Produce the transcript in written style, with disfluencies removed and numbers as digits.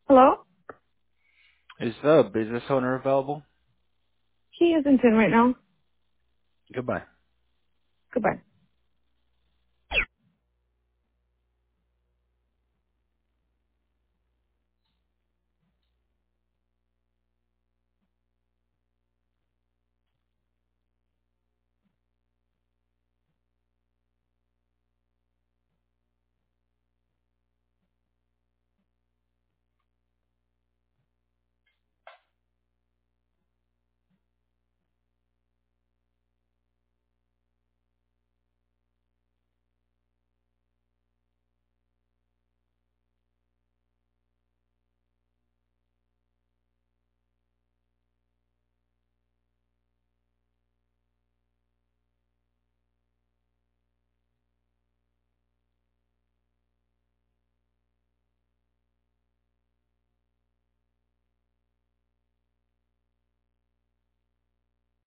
Hello? Is the business owner available? He isn't in right now. Goodbye. Goodbye.